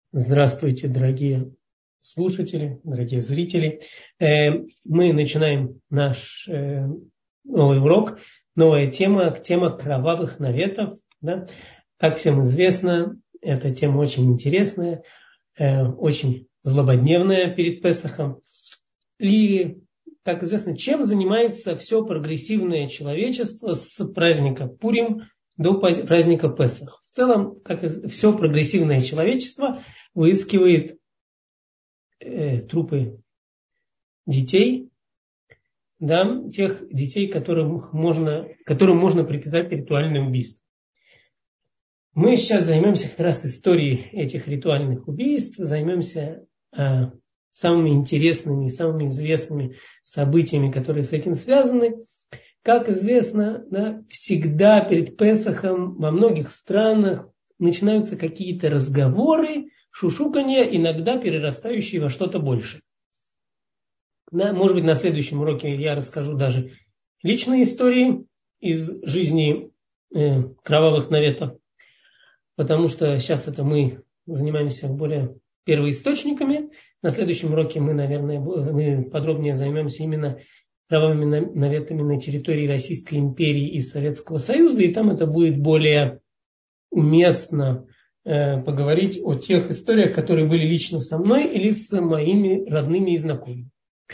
Здравствуйте, дорогие слушатели, дорогие зрители. Мы начинаем наш новый урок, новая тема кровавых наветов. Да? Как всем известно, эта тема очень интересная, очень злободневная перед Песахом. И, как известно, чем занимается все прогрессивное человечество с праздника Пурим до праздника Песах. В целом, как и все прогрессивное человечество, выискивает трупы детей, да, тех детей, которым можно приказать ритуальное убийство. Мы сейчас займемся как раз историей этих ритуальных убийств, займемся самыми интересными, самыми известными событиями, которые с этим связаны. Как известно, да, всегда перед Песахом во многих странах начинаются какие-то разговоры, шушуканья, иногда перерастающие во что-то большее. Да, может быть, на следующем уроке я расскажу даже личные истории из жизни кровавых наветов, потому что сейчас это мы занимаемся более первоисточниками. На следующем уроке мы подробнее займемся именно кровавыми наветами на территории Российской империи и Советского Союза, и там это будет более уместно поговорить о тех историях, которые были лично со мной или с моими родными и знакомыми.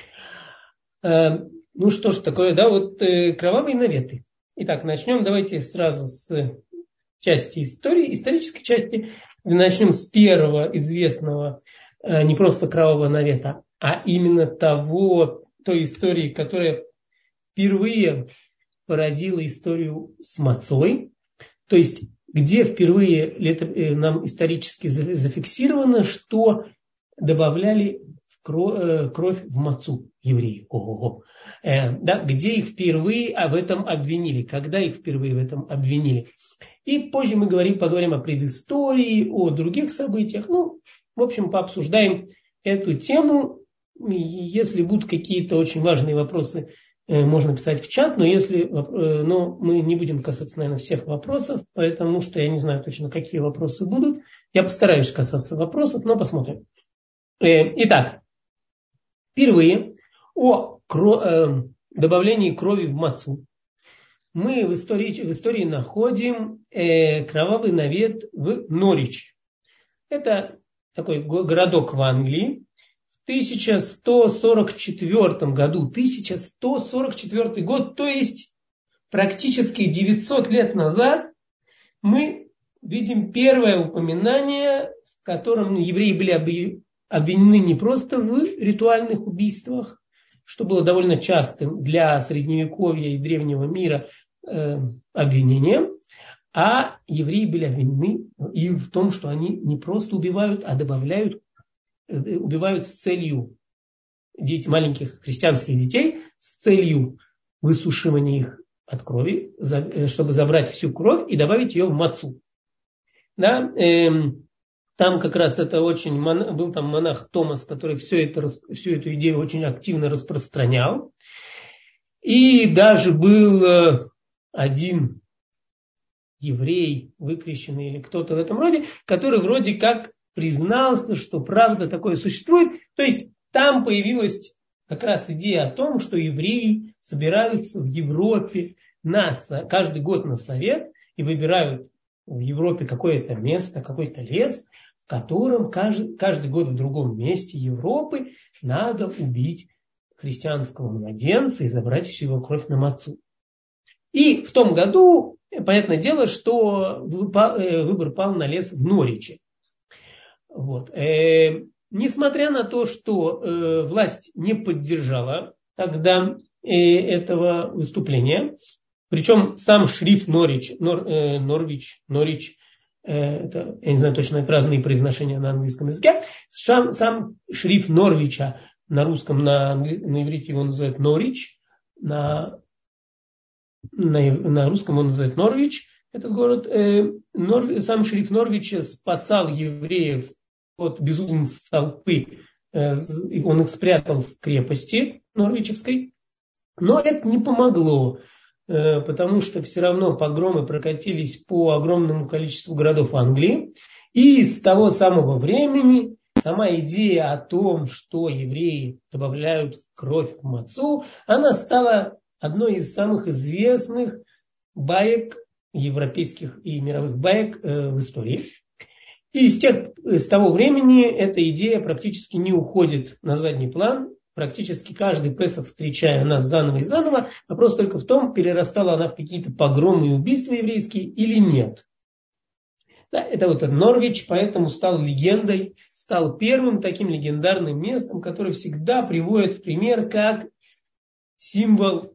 Ну что ж такое, да, вот кровавые наветы. Итак, начнем давайте сразу с части истории, исторической части. Начнем с первого известного не просто кровавого навета, а именно той истории, которая впервые породила историю с мацой. То есть, где впервые нам исторически зафиксировано, что добавляли кровь в мацу евреи. Да, где их впервые в этом обвинили, когда их впервые в этом обвинили. И позже мы поговорим о предыстории, о других событиях. Ну, в общем, пообсуждаем эту тему. Если будут какие-то очень важные вопросы, можно писать в чат, но мы не будем касаться, наверное, всех вопросов, потому что я не знаю точно, какие вопросы будут. Я постараюсь касаться вопросов, но посмотрим. Итак, впервые о добавлении крови в мацу мы в истории находим кровавый навет в Норвиче. Это такой городок в Англии. В 1144 году, 1144 год, то есть практически 900 лет назад, мы видим первое упоминание, в котором евреи были обвинены не просто в ритуальных убийствах, что было довольно частым для Средневековья и Древнего мира обвинением, а евреи были обвинены и в том, что они не просто убивают, а убивают с целью маленьких христианских детей, с целью высушивания их от крови, чтобы забрать всю кровь и добавить ее в мацу. Да? Там как раз это был там монах Томас, который всю эту идею очень активно распространял. И даже был один еврей, выкрещенный или кто-то в этом роде, который вроде как признался, что правда такое существует. То есть там появилась как раз идея о том, что евреи собираются в Европе каждый год на совет и выбирают в Европе какое-то место, какой-то лес, в котором каждый год в другом месте Европы надо убить христианского младенца и забрать всю его кровь на мацу. И в том году, понятное дело, что выбор пал на лес в Норвиче. Вот. Несмотря на то, что власть не поддержала тогда этого выступления, причем сам шриф Норвич, это, я не знаю точно, это разные произношения на английском языке, сам шриф Норвича на русском, на иврите его называют Норвич, на русском он называют Норвич, этот город. Сам шериф Норвича спасал евреев от безумной толпы. Он их спрятал в крепости Норвичевской. Но это не помогло, потому что все равно погромы прокатились по огромному количеству городов Англии. И с того самого времени сама идея о том, что евреи добавляют кровь в мацу, она стала одной из самых известных баек, европейских и мировых баек в истории. И с того времени эта идея практически не уходит на задний план. Практически каждый Песах, встречая нас заново и заново, вопрос только в том, перерастала она в какие-то погромы и убийства еврейские или нет. Да, это вот Норвич, поэтому стал легендой, стал первым таким легендарным местом, которое всегда приводит в пример как символ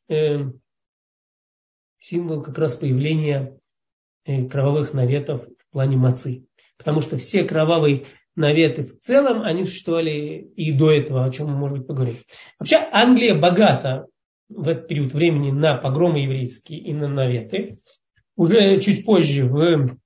как раз появления кровавых наветов в плане мацы. Потому что все кровавые наветы в целом, они существовали и до этого, о чем мы, может быть, поговорим. Вообще, Англия богата в этот период времени на погромы еврейские и на наветы. Уже чуть позже в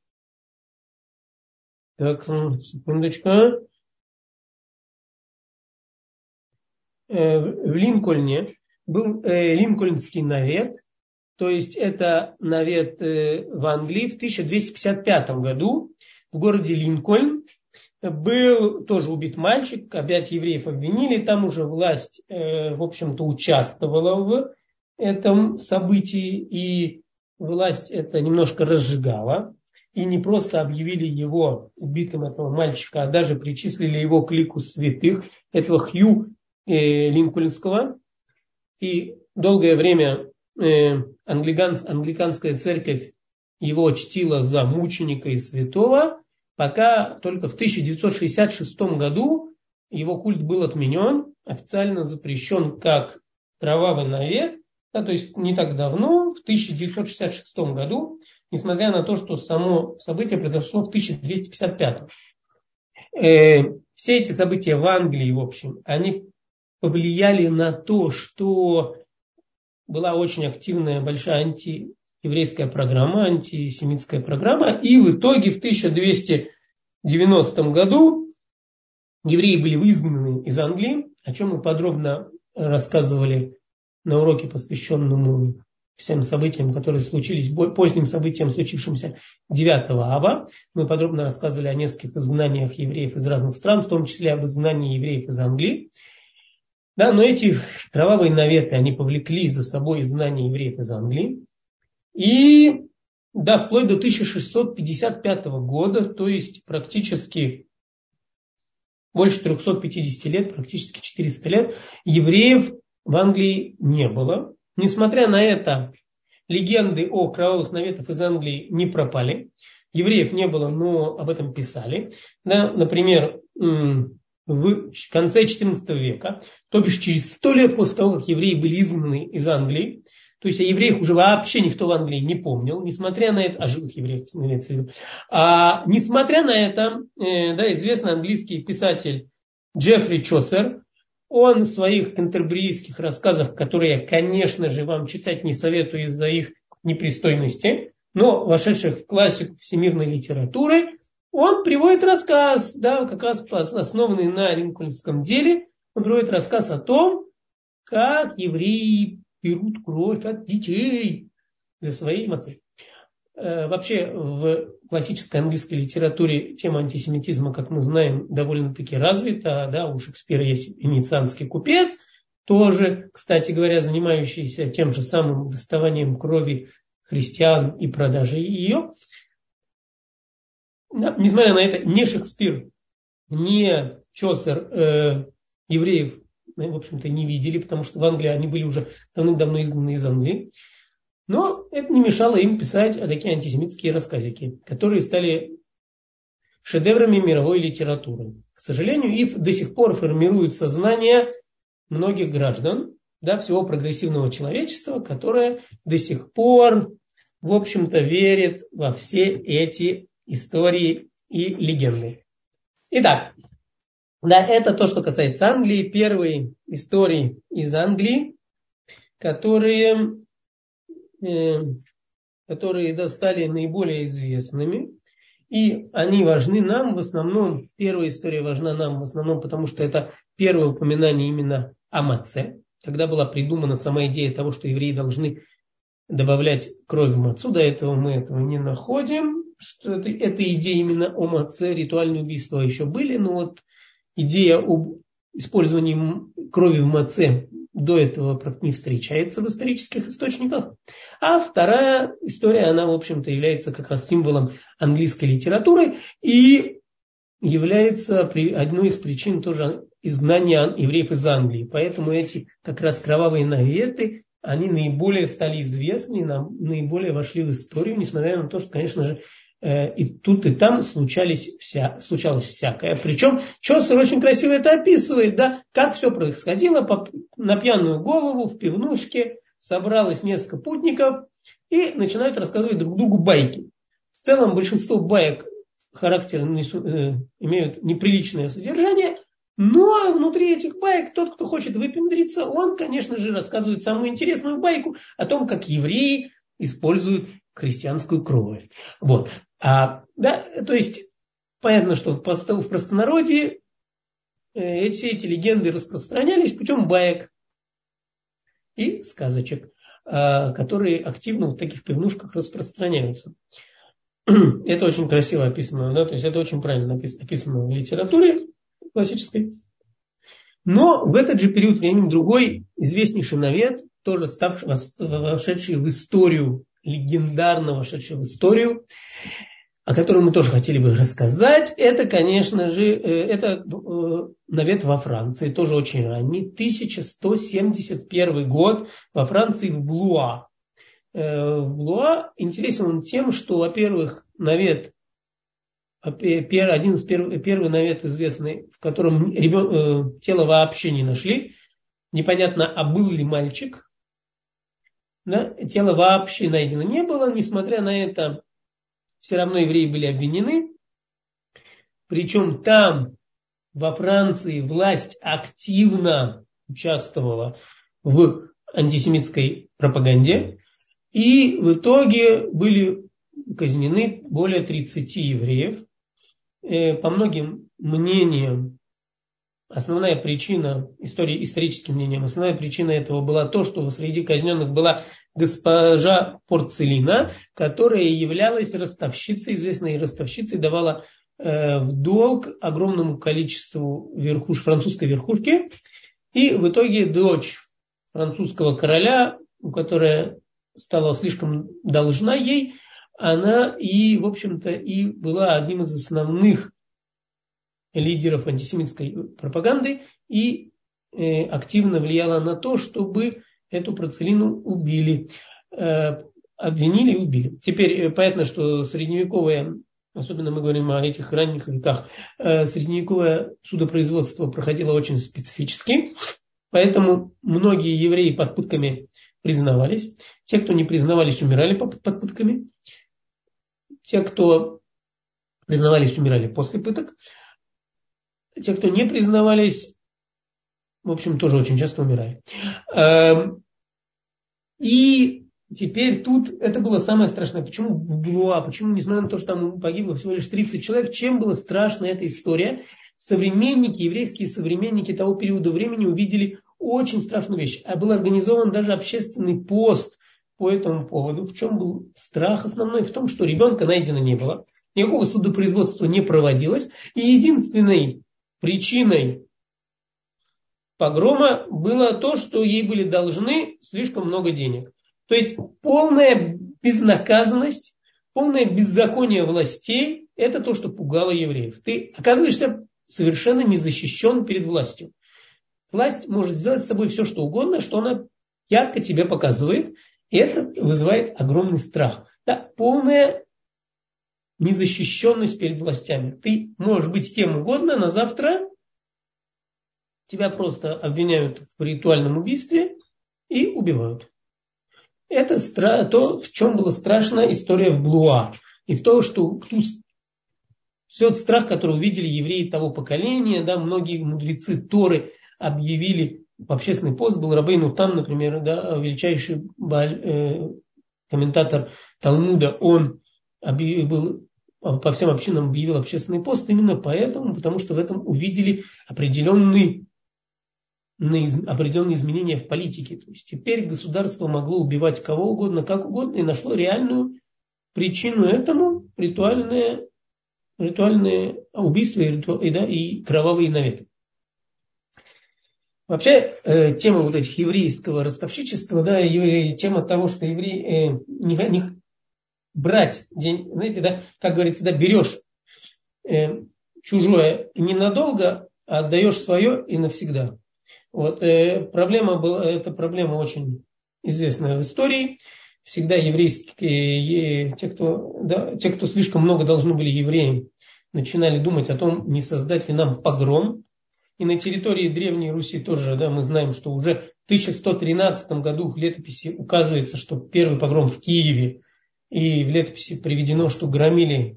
Линкольне был линкольнский навет. То есть это навет в Англии в 1255 году в городе Линкольн. Был тоже убит мальчик, опять евреев обвинили, там уже власть, в общем-то, участвовала в этом событии, и власть это немножко разжигала, и не просто объявили его убитым, этого мальчика, а даже причислили его к лику святых, этого Хью Линкольнского, и долгое время англиканская церковь его чтила за мученика и святого, пока только в 1966 году его культ был отменен, официально запрещен как кровавый навет, да, то есть не так давно, в 1966 году, несмотря на то, что само событие произошло в 1255. Все эти события в Англии, в общем, они повлияли на то, что была очень активная большая антиеврейская программа, антисемитская программа, и в итоге в 1290 году евреи были изгнаны из Англии, о чем мы подробно рассказывали на уроке, посвященному всем событиям, которые случились, поздним событиям, случившимся 9 ава. Мы подробно рассказывали о нескольких изгнаниях евреев из разных стран, в том числе об изгнании евреев из Англии. Да, но эти кровавые наветы, они повлекли за собой изгнание евреев из Англии. И да, вплоть до 1655 года, то есть практически больше 350 лет, практически 400 лет, евреев в Англии не было. Несмотря на это, легенды о кровавых наветах из Англии не пропали. Евреев не было, но об этом писали. Да, например, в конце XIV века, то бишь через 100 лет после того, как евреи были изгнаны из Англии, то есть о евреях уже вообще никто в Англии не помнил, несмотря на это, о живых евреях, имеется в виду. Несмотря на это, да, известный английский писатель Джеффри Чосер, он в своих кентерберийских рассказах, которые я, конечно же, вам читать не советую из-за их непристойности, но вошедших в классику всемирной литературы, он приводит рассказ, да, как раз основанный на линкольнском деле, он приводит рассказ о том, как евреи берут кровь от детей для своей мацы. Вообще в классической английской литературе тема антисемитизма, как мы знаем, довольно-таки развита. Да, у Шекспира есть венецианский купец, тоже, кстати говоря, занимающийся тем же самым доставанием крови христиан и продажей ее. Несмотря на это, ни Шекспир, ни Чосер евреев, в общем-то, не видели, потому что в Англии они были уже давным-давно изгнаны из Англии. Но это не мешало им писать такие антисемитские рассказики, которые стали шедеврами мировой литературы. К сожалению, их до сих пор формирует сознание многих граждан, да, всего прогрессивного человечества, которое до сих пор, в общем-то, верит во все эти истории и легенды. Итак, да, это то, что касается Англии. Первые истории из Англии, которые стали наиболее известными. И они важны нам в основном, первая история важна нам в основном, потому что это первое упоминание именно о маце, когда была придумана сама идея того, что евреи должны добавлять кровь в мацу. До этого мы этого не находим. что это идея именно о маце, ритуальные убийства еще были, но вот идея об использовании крови в маце до этого не встречается в исторических источниках. А вторая история, она, в общем-то, является как раз символом английской литературы и является одной из причин тоже изгнания евреев из Англии. Поэтому эти как раз кровавые наветы, они наиболее стали известны, наиболее вошли в историю, несмотря на то, что, конечно же, и тут, и там случалось всякое. Причем Чосер очень красиво это описывает, да, как все происходило на пьяную голову в пивнушке, собралось несколько путников и начинают рассказывать друг другу байки. В целом большинство баек имеют неприличное содержание, но внутри этих баек тот, кто хочет выпендриться, он, конечно же, рассказывает самую интересную байку о том, как евреи используют христианскую кровь. Вот. Да, то есть понятно, что в простонародье эти легенды распространялись путем баек и сказочек, которые активно в таких пивнушках распространяются. Это очень красиво описано, да, то есть это очень правильно описано в литературе классической. Но в этот же период времени другой известнейший навет, тоже вошедший в историю, легендарно вошедший в историю, о котором мы тоже хотели бы рассказать, это, конечно же, это навет во Франции, тоже очень ранний, 1171 год, во Франции, в Блуа. В Блуа интересен он тем, что, во-первых, навет, первый навет известный, в котором тело вообще не нашли, непонятно, а был ли мальчик, да? Тело вообще найдено не было, несмотря на это, все равно евреи были обвинены. Причем там, во Франции, власть активно участвовала в антисемитской пропаганде. И в итоге были казнены более 30 евреев. По многим мнениям, основная причина, историческим мнениям, основная причина этого была то, что среди казненных была госпожа Порцелина, которая являлась ростовщицей, известной ростовщицей, давала в долг огромному количеству французской верхушки. И в итоге дочь французского короля, которая стала слишком должна ей, она и, в общем-то, и была одним из основных лидеров антисемитской пропаганды и активно влияла на то, чтобы эту Порцелину убили, обвинили и убили. Теперь понятно, что средневековое, особенно мы говорим о этих ранних веках, средневековое судопроизводство проходило очень специфически, поэтому многие евреи под пытками признавались. Те, кто не признавались, умирали под пытками. Те, кто признавались, умирали после пыток. Те, кто не признавались, в общем, тоже очень часто умирали. И теперь тут это было самое страшное. Почему Блуа? Почему, несмотря на то, что там погибло всего лишь 30 человек, чем была страшна эта история? Еврейские современники того периода времени увидели очень страшную вещь. А был организован даже общественный пост по этому поводу. В чем был страх основной? В том, что ребенка найдено не было. Никакого судопроизводства не проводилось. И единственной причиной погрома было то, что ей были должны слишком много денег. То есть полная безнаказанность, полное беззаконие властей – это то, что пугало евреев. Ты оказываешься совершенно не защищен перед властью. Власть может сделать с тобой все, что угодно, что она ярко тебе показывает, и это вызывает огромный страх. Да, полная незащищенность перед властями. Ты можешь быть кем угодно, но завтра тебя просто обвиняют в ритуальном убийстве и убивают. Это то, в чем была страшная история в Блуа. И в том, что все этот страх, который увидели евреи того поколения, да, многие мудрецы Торы объявили, общественный пост был Рабейну Там, например, да, величайший комментатор Талмуда, он был по всем общинам объявил общественный пост именно поэтому, потому что в этом увидели определенные изменения в политике. То есть теперь государство могло убивать кого угодно, как угодно, и нашло реальную причину этому. ритуальные убийства и кровавые наветы. Вообще, тема вот этих еврейского ростовщичества, да, и тема того, что евреи не брать день, знаете, да, как говорится, да, берешь чужое ненадолго, а отдаешь свое и навсегда. Вот, проблема была, эта проблема очень известная в истории. Всегда еврейские, те, кто слишком много должны были евреям, начинали думать о том, не создать ли нам погром. И на территории Древней Руси тоже, да, мы знаем, что уже в 1113 году в летописи указывается, что первый погром в Киеве, и в летописи приведено, что громили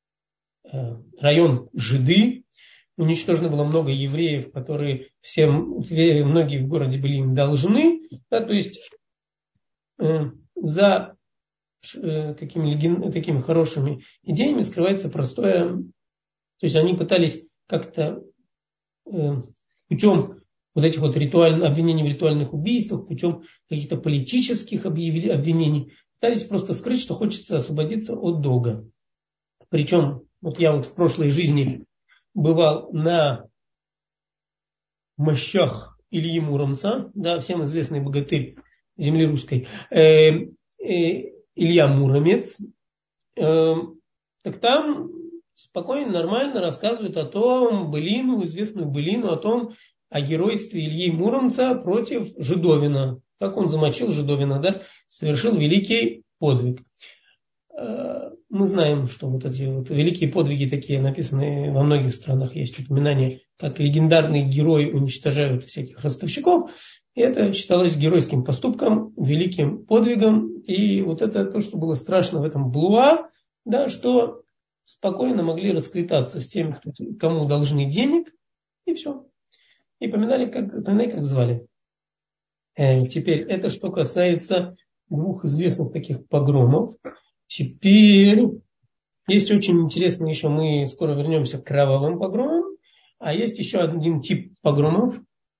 район Жиды, уничтожено было много евреев, которые многие в городе были им должны, да, то есть за такими хорошими идеями скрывается простое, то есть они пытались как-то путем вот этих вот обвинений в ритуальных убийствах, путем каких-то политических обвинений, пытались просто скрыть, что хочется освободиться от долга. Причем, вот я вот в прошлой жизни бывал на мощах Ильи Муромца, да, всем известный богатырь земли русской, Илья Муромец, так там спокойно, нормально рассказывают о том, известную былину о геройстве Ильи Муромца против Жидовина. Как он замочил Жидовина, да, совершил великий подвиг. Мы знаем, что вот эти вот великие подвиги такие написаны во многих странах. Есть упоминание, как легендарные герои уничтожают всяких ростовщиков. И это считалось геройским поступком, великим подвигом. И вот это то, что было страшно в этом Блуа, да, что спокойно могли расквитаться с теми, кому должны денег, и все. И поминали, как звали. Теперь, это что касается двух известных таких погромов. Теперь, есть очень интересно еще, мы скоро вернемся к кровавым погромам, а есть еще один тип погромов.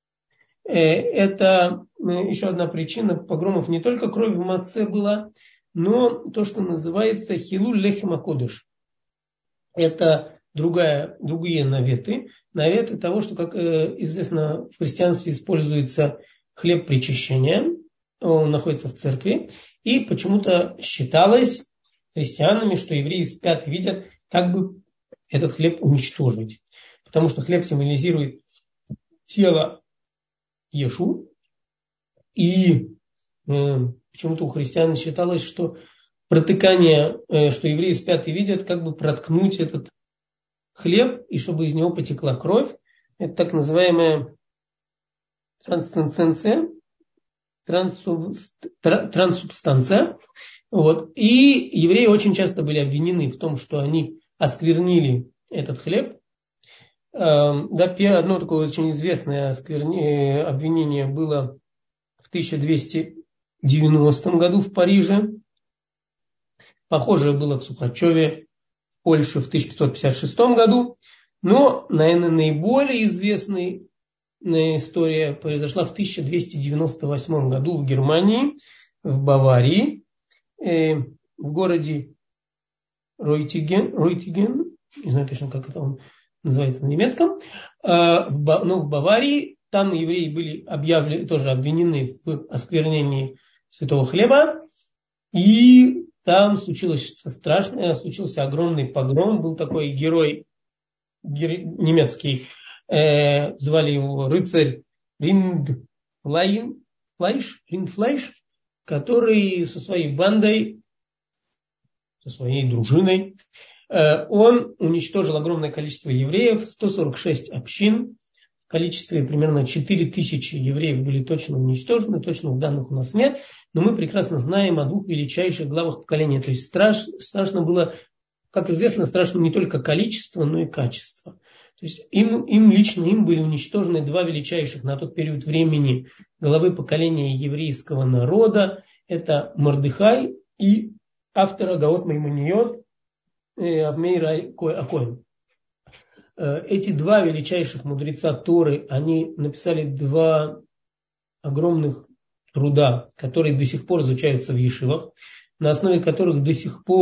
Это еще одна причина погромов. Не только кровь в маце была, но то, что называется хилуль лехем акодеш. Это другие наветы. Наветы того, что, как известно, в христианстве используется хлеб причащения. Он находится в церкви. И почему-то считалось христианами, что евреи спят и видят, как бы этот хлеб уничтожить. Потому что хлеб символизирует тело Ешу. И почему-то у христиан считалось, что протыкание, что евреи спят и видят, как бы проткнуть этот хлеб, и чтобы из него потекла кровь. Это так называемая транссубстанция. Вот. И евреи очень часто были обвинены в том, что они осквернили этот хлеб. Одно такое очень известное обвинение было в 1290 году в Париже. Похожее было в Сухачеве, в Польше в 1556 году. Но, наверное, наиболее известная история произошла в 1298 году в Германии, в Баварии, в городе Ройтиген, не знаю точно, как это он называется на немецком, но в Баварии там евреи были тоже обвинены в осквернении святого хлеба, и там случился огромный погром. Был такой герой немецкий, звали его рыцарь Риндфлейш, который со своей бандой, со своей дружиной, он уничтожил огромное количество евреев, 146 общин, в количестве примерно 4000 евреев были точно уничтожены, точных данных у нас нет, но мы прекрасно знаем о двух величайших главах поколения. То есть страшно было, как известно, страшно не только количество, но и качество. То есть лично им были уничтожены два величайших на тот период времени главы поколения еврейского народа. Это Мордехай и автор Агаот Маймониот Авмей Акоин. Эти два величайших мудреца Торы, они написали два огромных труда, которые до сих пор изучаются в ешивах, на основе которых до сих пор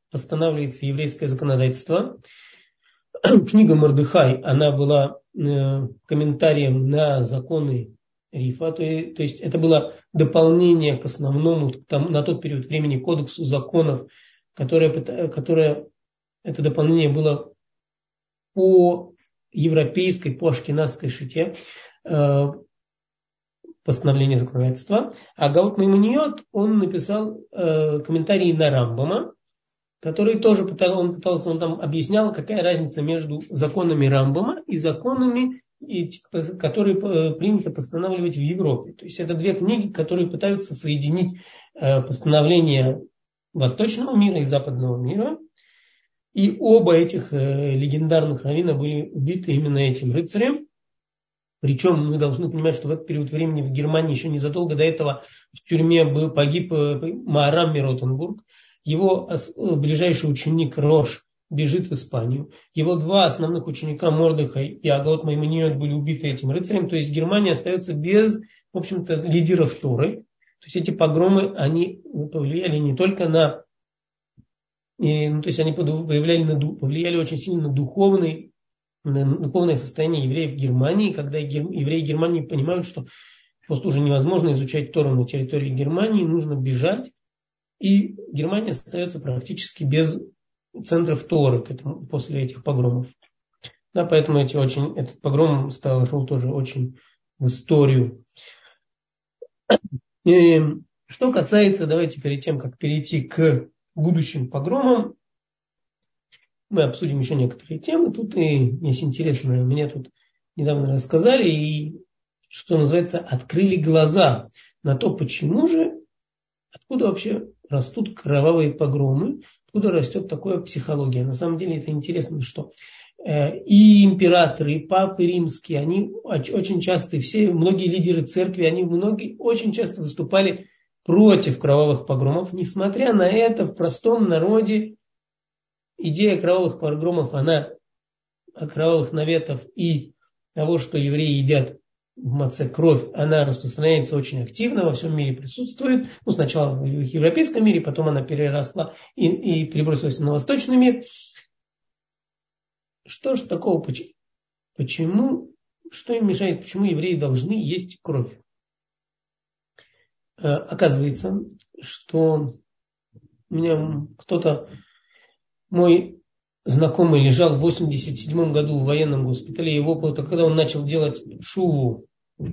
постанавливается еврейское законодательство. Книга Мордехай, она была комментарием на законы Рифа, то есть это было дополнение к основному, на тот период времени, кодексу законов, которое это дополнение было по европейской, по ашкеназской шите, постановление законодательства. А Гаут Маймониот, он написал комментарии на Рамбама, который тоже он там объяснял, какая разница между законами Рамбама и законами, которые принято постанавливать в Европе. То есть это две книги, которые пытаются соединить постановления восточного мира и западного мира. И оба этих легендарных раввина были убиты именно этим рыцарем. Причем мы должны понимать, что в этот период времени в Германии еще незадолго до этого в тюрьме погиб Маарам Миротенбург. Его ближайший ученик Рош бежит в Испанию. Его два основных ученика Мордехай и Агаот Маймониот были убиты этим рыцарем. То есть Германия остается без, в общем-то, лидеров Торы. То есть эти погромы, они повлияли не только на... то есть они повлияли очень сильно на духовное состояние евреев в Германии, когда евреи Германии понимают, что просто уже невозможно изучать Тору на территории Германии, нужно бежать. И Германия остается практически без центров Торы после этих погромов. Да, поэтому этот погром шел тоже очень в историю. И что касается, давайте перед тем, как перейти к будущим погромам, мы обсудим еще некоторые темы. Тут есть интересное, мне тут недавно рассказали, и что называется, открыли глаза на то, откуда вообще растут кровавые погромы, откуда растет такая психология. На самом деле это интересно, что и императоры, и папы римские, они очень часто, многие лидеры церкви, многие очень часто выступали против кровавых погромов. Несмотря на это, в простом народе идея кровавых погромов, кровавых наветов и того, что евреи едят в маце кровь, она распространяется очень активно, во всем мире присутствует. Сначала в европейском мире, потом она переросла и перебросилась на восточный мир. Что ж такого? Почему? Что им мешает? Почему евреи должны есть кровь? Оказывается, что у меня мой знакомый лежал в 1987 году в военном госпитале. Когда он начал делать шуву,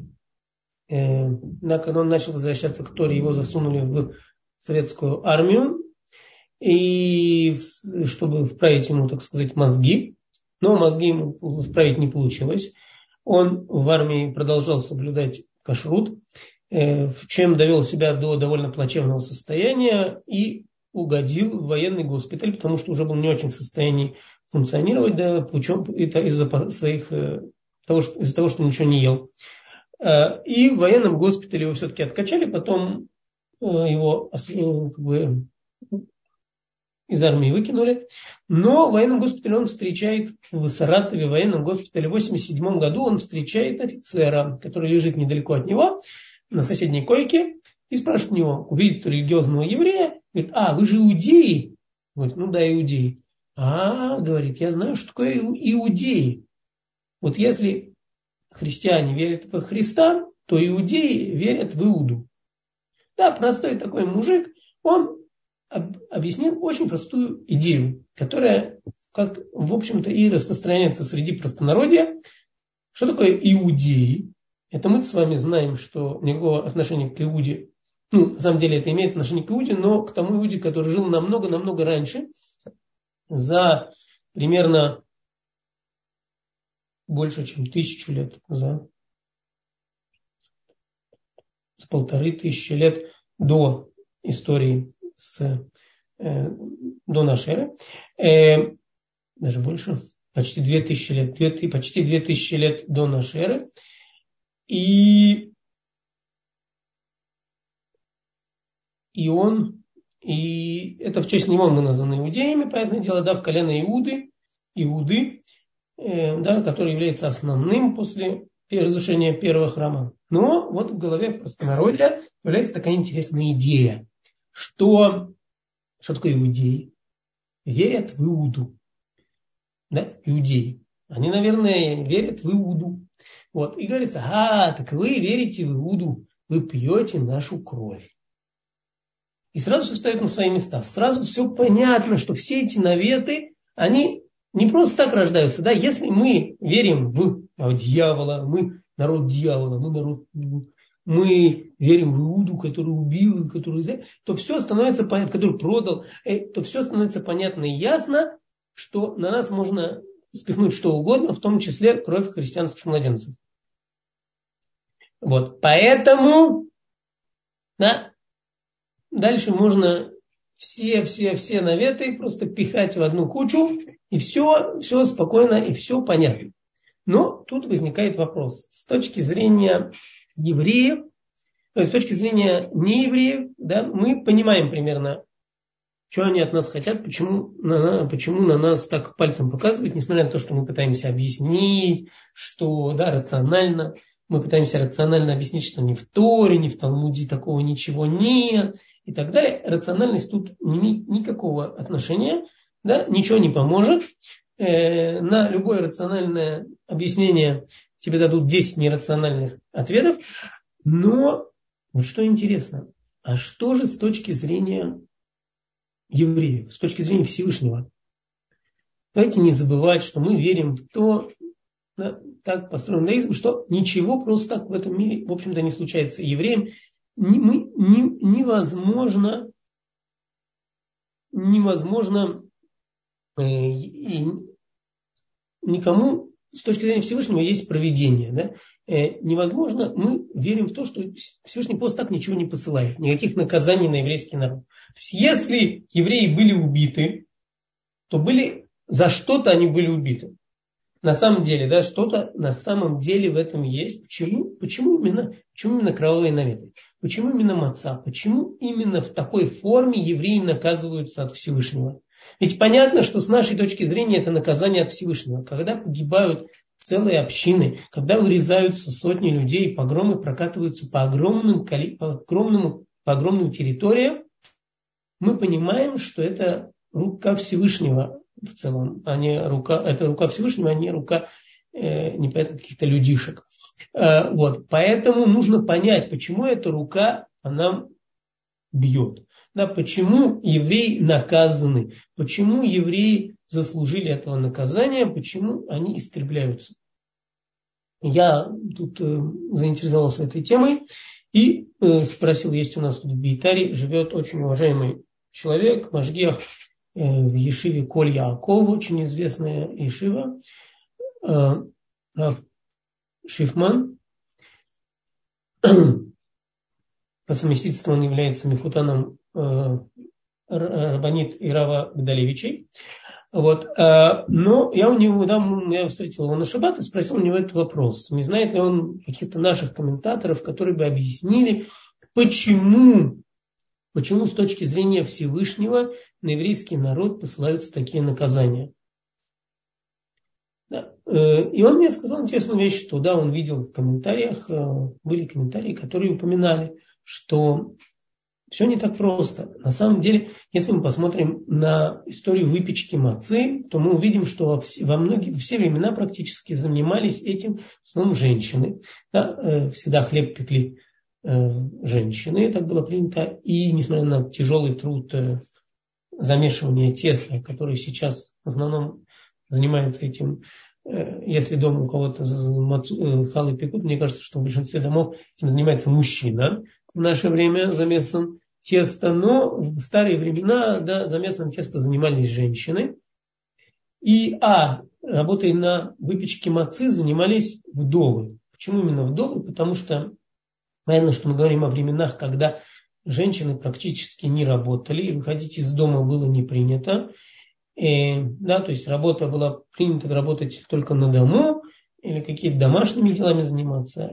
когда он начал возвращаться к Торе, его засунули в советскую армию, и чтобы вправить ему, так сказать, мозги. Но мозги ему вправить не получилось. Он в армии продолжал соблюдать кашрут, чем довел себя до довольно плачевного состояния и угодил в военный госпиталь, потому что уже был не очень в состоянии функционировать, да, из-за того, что ничего не ел. И в военном госпитале его все-таки откачали, потом его из армии выкинули. Но в военном госпитале в Саратове, в военном госпитале в 1987 году он встречает офицера, который лежит недалеко от него, на соседней койке, и спрашивает у него, увидит религиозного еврея, говорит: вы же иудеи? Говорит: ну да, иудеи. Говорит, я знаю, что такое иудеи. Вот если христиане верят в Христа, то иудеи верят в Иуду. Да, простой такой мужик, он объяснил очень простую идею, которая, как, в общем-то, и распространяется среди простонародья. Что такое иудеи? Это мы с вами знаем, что никакого отношения к Иуде, на самом деле это имеет отношение к Иуде, но к тому Иуде, который жил намного-намного раньше, за примерно больше, чем 1000 лет, за 1500 лет до истории до нашей эры, даже больше, почти 2000 лет до нашей эры. И это в честь него мы названы иудеями, понятное дело, да, в колено Иуды, да, который является основным после разрушения первого храма. Но вот в голове простонародья появляется такая интересная идея, что такое иудеи? верят в Иуду. Да, иудеи. Они, наверное, верят в Иуду. Вот. И говорится, так вы верите в Иуду, вы пьете нашу кровь. И сразу все встает на свои места. Сразу все понятно, что все эти наветы, они не просто так рождаются. Да? Если мы верим в дьявола, мы народ дьявола, мы верим в Иуду, который убил, то все становится понятно, который продал, то все становится понятно и ясно, что на нас можно спихнуть что угодно, в том числе кровь христианских младенцев. Вот. Поэтому, да, дальше можно все наветы просто пихать в одну кучу, и все спокойно, и все понятно. Но тут возникает вопрос. С точки зрения евреев, то есть с точки зрения неевреев, да, мы понимаем примерно, что они от нас хотят, почему на нас так пальцем показывают, несмотря на то, что мы пытаемся объяснить, что да, рационально, мы пытаемся рационально объяснить, что ни в Торе, ни в Талмуде такого ничего нет и так далее. Рациональность тут не имеет никакого отношения, да, ничего не поможет. На любое рациональное объяснение тебе дадут 10 нерациональных ответов. Но вот что интересно, а что же с точки зрения евреев, с точки зрения Всевышнего? Давайте не забывать, что мы верим в то, да, так построен иудаизм, что ничего просто так в этом мире, в общем-то, не случается. Евреям невозможно никому с точки зрения Всевышнего есть провидение. Да? Невозможно, мы верим в то, что Всевышний просто так ничего не посылает, никаких наказаний на еврейский народ. То есть, если евреи были убиты, то за что-то они были убиты. На самом деле, да, что-то на самом деле в этом есть. Почему именно кровавые наветы? Почему именно маца? Почему именно в такой форме евреи наказываются от Всевышнего? Ведь понятно, что с нашей точки зрения это наказание от Всевышнего. Когда погибают целые общины, когда вырезаются сотни людей, погромы прокатываются по огромным территориям, мы понимаем, что это рука Всевышнего в целом, это рука Всевышнего, а не рука непонятно каких-то людишек. Вот. Поэтому нужно понять, почему эта рука она бьет. Да, почему евреи наказаны, почему евреи заслужили этого наказания, почему они истребляются. Я тут заинтересовался этой темой и спросил, есть у нас тут в Бейтаре, живет очень уважаемый человек, Машгиах, в Ешиве Коль Яаков, очень известная Ешива, Шифман. По совместительству он является мехутаном Рабанит Ирава Гдалевичей. Вот. Но я встретил его на шаббат и спросил у него этот вопрос. Не знает ли он каких-то наших комментаторов, которые бы объяснили, почему с точки зрения Всевышнего на еврейский народ посылаются такие наказания. Да. И он мне сказал интересную вещь, что да, он видел в комментариях, были комментарии, которые упоминали, что все не так просто. На самом деле, если мы посмотрим на историю выпечки мацы, то мы увидим, что все времена практически занимались этим в основном женщины. Да, всегда хлеб пекли женщины, так было принято. И несмотря на тяжелый труд замешивания теста, который сейчас в основном занимается этим, если дома у кого-то халы пекут, мне кажется, что в большинстве домов этим занимается мужчина. В наше время замесом теста, но в старые времена замесом теста занимались женщины. И работой на выпечке мацы занимались вдовы. Почему именно вдовы? Потому что, наверное, что мы говорим о временах, когда женщины практически не работали, и выходить из дома было не принято. То есть работа была принята работать только на дому, или какими-то домашними делами заниматься.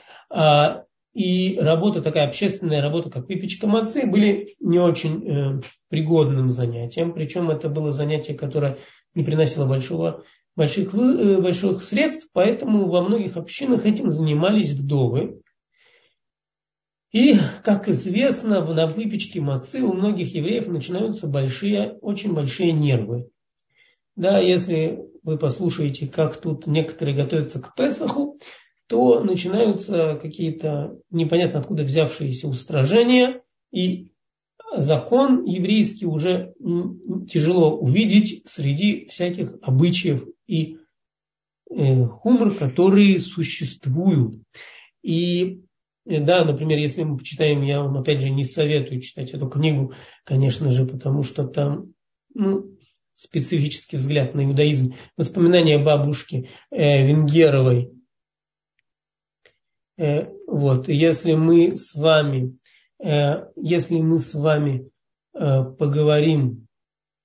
И работа, такая общественная работа, как выпечка мацы, были не очень пригодным занятием. Причем это было занятие, которое не приносило больших средств, поэтому во многих общинах этим занимались вдовы. И, как известно, на выпечке мацы у многих евреев начинаются очень большие нервы. Да, если вы послушаете, как тут некоторые готовятся к Песаху, то начинаются какие-то непонятно откуда взявшиеся устражения, и закон еврейский уже тяжело увидеть среди всяких обычаев и хумр, которые существуют. И да, например, если мы почитаем, я вам опять же не советую читать эту книгу, конечно же, потому что там специфический взгляд на иудаизм. Воспоминания бабушки Венгеровой. Вот, если мы с вами поговорим,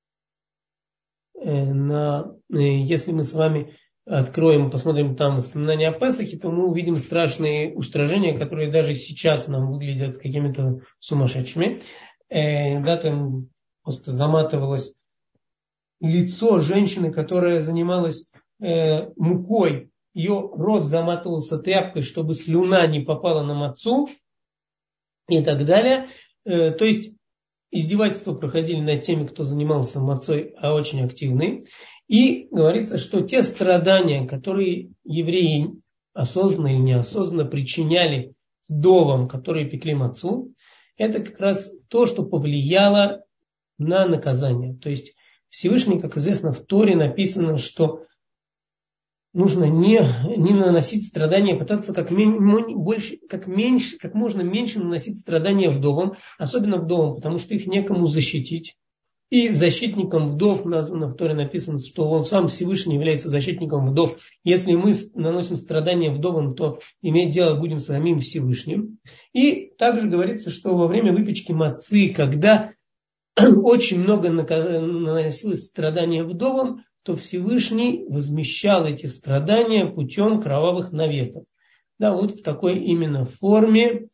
если мы с вами откроем, посмотрим там воспоминания о Песахе, то мы увидим страшные устражения, которые даже сейчас нам выглядят какими-то сумасшедшими. Да, там просто заматывалось лицо женщины, которая занималась мукой. Ее рот заматывался тряпкой, чтобы слюна не попала на мацу и так далее. То есть издевательства проходили над теми, кто занимался мацой, а очень активный. И говорится, что те страдания, которые евреи осознанно или неосознанно причиняли вдовам, которые пекли мацу, это как раз то, что повлияло на наказание. То есть Всевышний, как известно, в Торе написано, что нужно не наносить страдания, пытаться как можно меньше наносить страдания вдовам, особенно вдовам, потому что их некому защитить. И защитником вдов в Торе написано, что он сам Всевышний является защитником вдов. Если мы наносим страдания вдовам, то иметь дело будем с самим Всевышним. И также говорится, что во время выпечки мацы, когда очень много наносилось страдания вдовам, то Всевышний возмещал эти страдания путем кровавых наветов. Да, вот в такой именно форме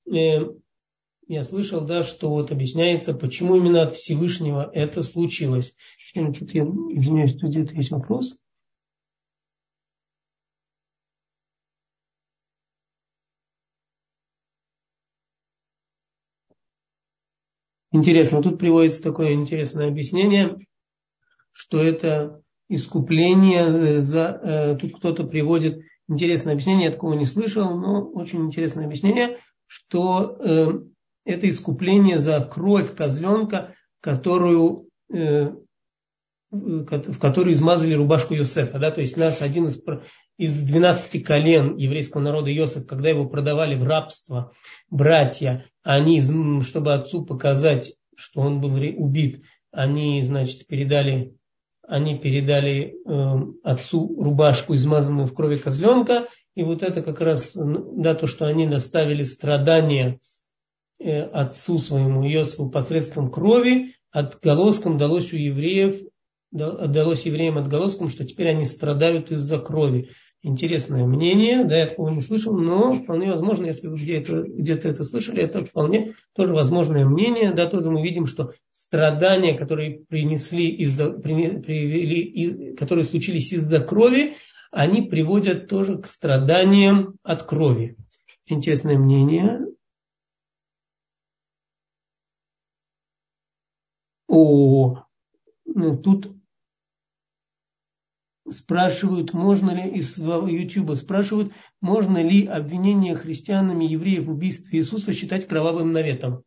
я слышал, да, что вот объясняется, почему именно от Всевышнего это случилось. Тут я извиняюсь, тут где-то есть вопрос. Интересно, тут приводится такое интересное объяснение, что это искупление тут кто-то приводит интересное объяснение, я такого не слышал, но очень интересное объяснение, что это искупление за кровь козленка, в которую измазали рубашку Йосефа. Да? То есть нас один из 12 колен еврейского народа Йосеф, когда его продавали в рабство, братья, они, чтобы отцу показать, что он был убит, они, значит, передали отцу рубашку, измазанную в крови козленка. И вот это как раз, да, то, что они доставили страдания отцу своему Иосифу посредством крови, отголоском далось евреям отголоском, что теперь они страдают из-за крови. Интересное мнение, да, я такого не слышал, но вполне возможно, если вы где-то это слышали, это вполне тоже возможное мнение, да, тоже мы видим, что страдания, которые которые случились из-за крови, они приводят тоже к страданиям от крови. Интересное мнение. Тут спрашивают, можно ли из YouTube спрашивают, можно ли обвинение христианами евреев в убийстве Иисуса считать кровавым наветом?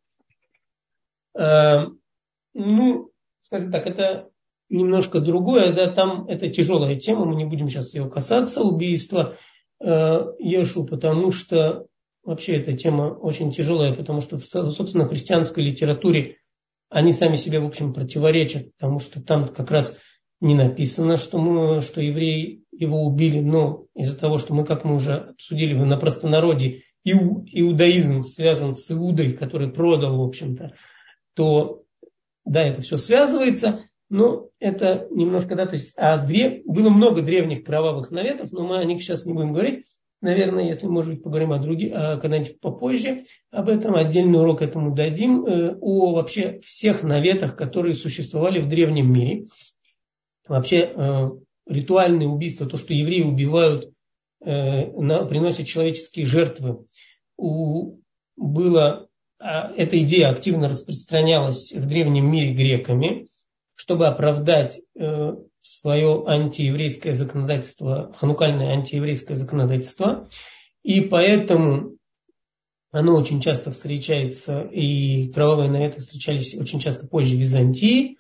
Скажем так, это немножко другое, да, там это тяжелая тема, мы не будем сейчас ее касаться, убийства Иешу, потому что вообще эта тема очень тяжелая, потому что в собственно христианской литературе они сами себе, в общем, противоречат, потому что там как раз не написано, что евреи его убили, но из-за того, что как мы уже обсудили на простонародье, иудаизм связан с Иудой, который продал, в общем-то, то да, это все связывается, но это немножко, да, то есть, было много древних кровавых наветов, но мы о них сейчас не будем говорить. Наверное, если, может быть, поговорим о других, когда-нибудь попозже об этом, отдельный урок этому дадим, о вообще всех наветах, которые существовали в древнем мире. Вообще, ритуальные убийства, то, что евреи убивают, приносят человеческие жертвы. У эта идея активно распространялась в древнем мире греками, чтобы оправдать свое антиеврейское законодательство, ханукальное антиеврейское законодательство. И поэтому оно очень часто встречается, и кровавые наветы встречались очень часто позже в Византии.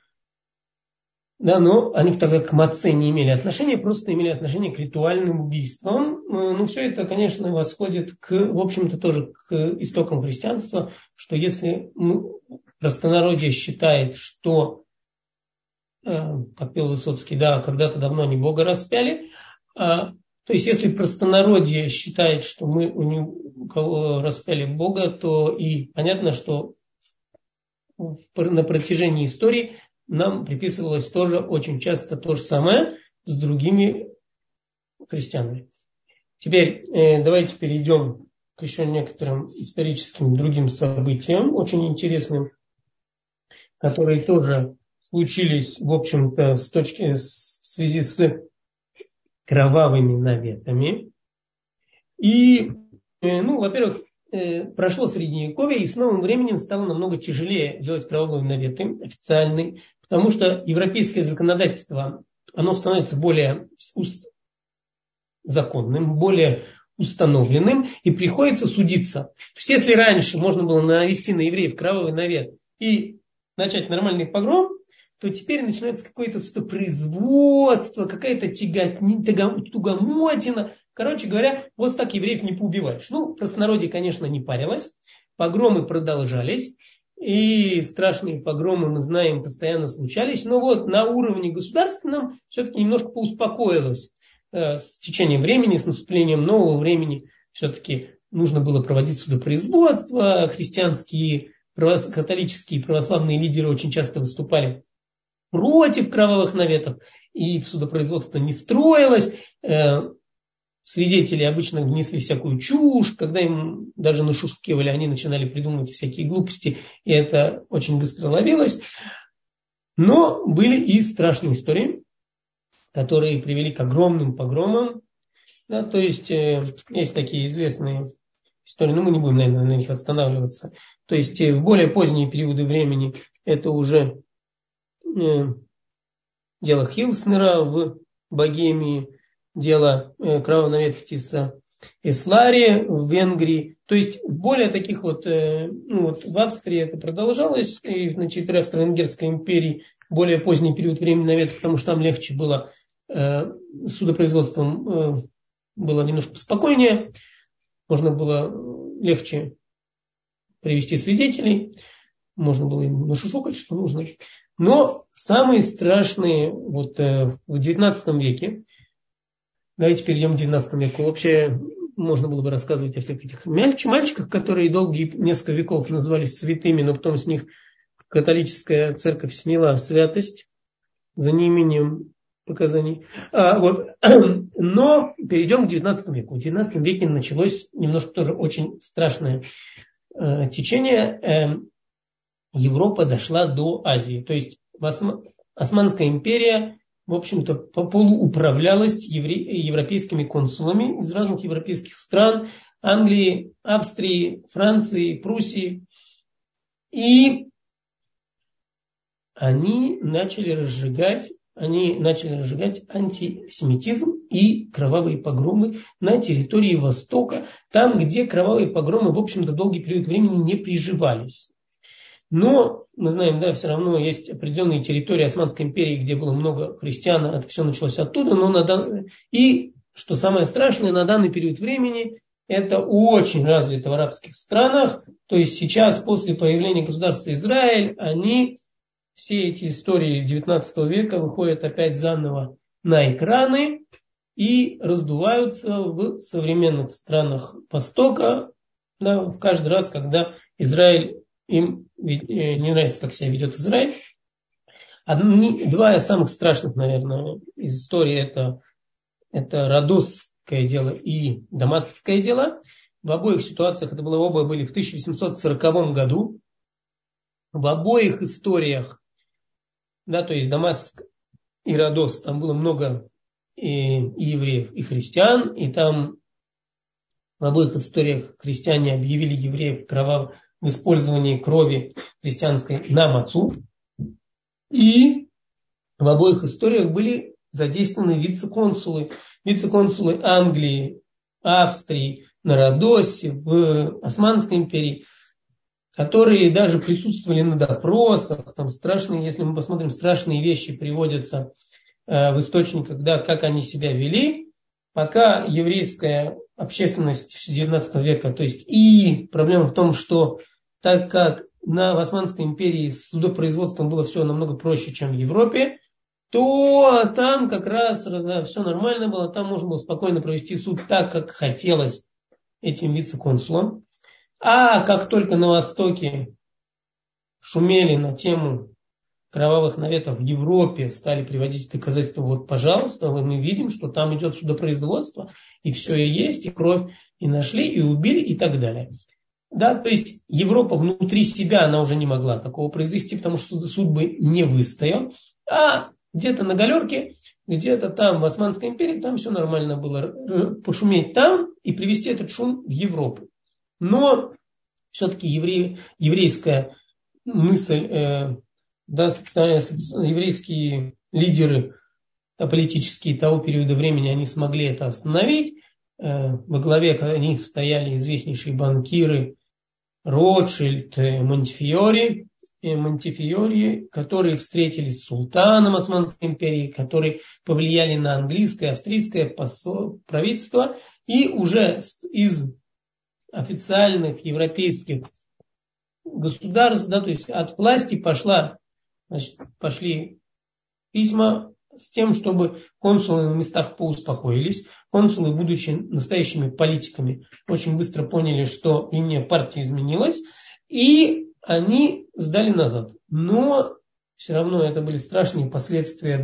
Да, но они тогда к маце не имели отношения, просто имели отношение к ритуальным убийствам. Ну, все это, конечно, восходит в общем-то, тоже к истокам христианства, что если простонародье считает, что, как пел Высоцкий, да, когда-то давно они Бога распяли, то есть если простонародье считает, что мы у кого распяли Бога, то и понятно, что на протяжении истории нам приписывалось тоже очень часто то же самое с другими христианами. Теперь давайте перейдем к еще некоторым историческим другим событиям, очень интересным, которые тоже случились, в общем-то, в связи с кровавыми наветами. И, во-первых, прошло Средневековье, и с новым временем стало намного тяжелее делать кровавые наветы официальные, потому что европейское законодательство, оно становится более законным, более установленным, и приходится судиться. То есть, если раньше можно было навести на евреев кровавый навет и начать нормальный погром, то теперь начинается какое-то производство, какая-то тугомотина. Короче говоря, вот так евреев не поубиваешь. Ну, простонародье, конечно, не парилось. Погромы продолжались. И страшные погромы, мы знаем, постоянно случались. Но вот на уровне государственном все-таки немножко поуспокоилось. С течением времени, с наступлением нового времени все-таки нужно было проводить судопроизводство. Христианские, католические, православные лидеры очень часто выступали против кровавых наветов, и в судопроизводство не строилось. Свидетели обычно внесли всякую чушь, когда им даже нашушукивали, они начинали придумывать всякие глупости, и это очень быстро ловилось. Но были и страшные истории, которые привели к огромным погромам. Да, то есть есть такие известные истории, но мы не будем, наверное, на них останавливаться. То есть в более поздние периоды времени это уже дело Хилснера в Богемии, дело кровавого навета Тиса Эслари в Венгрии. То есть в более таких в Австрии это продолжалось, и на территории Австро-Венгерской империи более поздний период времени навета, потому что там легче было, судопроизводством было немножко спокойнее, можно было легче привести свидетелей, можно было им нашушукать, что нужно. Но самые страшные в XIX веке, давайте перейдем к XIX веку, вообще можно было бы рассказывать о всех этих мальчиках, которые долгие несколько веков назывались святыми, но потом с них католическая церковь сняла святость за неимением показаний. Но перейдем к XIX веку. В XIX веке началось немножко тоже очень страшное течение. Европа дошла до Азии. То есть Османская империя, в общем-то, полууправлялась европейскими консулами из разных европейских стран. Англии, Австрии, Франции, Пруссии. И они начали разжигать антисемитизм и кровавые погромы на территории Востока, там, где кровавые погромы, в общем-то, долгий период времени не приживались. Но, мы знаем, да, все равно есть определенные территории Османской империи, где было много христиан, это все началось оттуда. И, что самое страшное, на данный период времени это очень развито в арабских странах. То есть сейчас, после появления государства Израиль, все эти истории XIX века выходят опять заново на экраны и раздуваются в современных странах Востока, да, каждый раз, когда Израиль, им не нравится, как себя ведет Израиль. Два самых страшных, наверное, из истории это Родосское дело и Дамасское дело. В обоих ситуациях оба были в 1840 году. В обоих историях, да, то есть Дамаск и Родос, там было много и евреев, и христиан, и там В обоих историях христиане объявили евреев в использовании крови христианской на мацу. И в обоих историях были задействованы вице-консулы Англии, Австрии, на Родосе, в Османской империи, которые даже присутствовали на допросах. Там страшные, если мы посмотрим, страшные вещи приводятся в источниках, да, как они себя вели, пока еврейская общественность XIX века, то есть и проблема в том, что так как в Османской империи с судопроизводством было все намного проще, чем в Европе, то там как раз все нормально было, там можно было спокойно провести суд так, как хотелось этим вице-консулам. А как только на Востоке шумели на тему кровавых наветов в Европе, стали приводить доказательства, вот, пожалуйста, мы видим, что там идет судопроизводство, и все и есть, и кровь, и нашли, и убили, и так далее. Да, то есть Европа внутри себя, она уже не могла такого произвести, потому что суд бы не выстоял. А где-то на галерке, где-то там в Османской империи, там все нормально было пошуметь там и привести этот шум в Европу. Но все-таки еврейская мысль, еврейские лидеры политические того периода времени, они смогли это остановить. Во главе них стояли известнейшие банкиры Ротшильд, Монтефиори, которые встретились с султаном Османской империи, которые повлияли на английское, австрийское правительство, и уже из официальных европейских государств, да, то есть от власти пошли письма с тем, чтобы консулы на местах поуспокоились. Консулы, будучи настоящими политиками, очень быстро поняли, что линия партии изменилась, и они сдали назад. Но все равно это были страшные последствия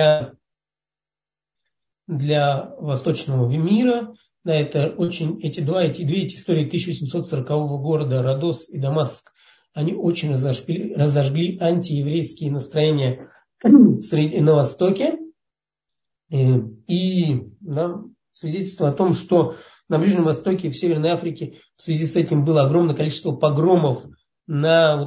для восточного мира. Да, это эти две истории 1840 года, Родос и Дамаск, они очень разожгли антиеврейские настроения на Востоке. И свидетельство о том, что на Ближнем Востоке и в Северной Африке в связи с этим было огромное количество погромов на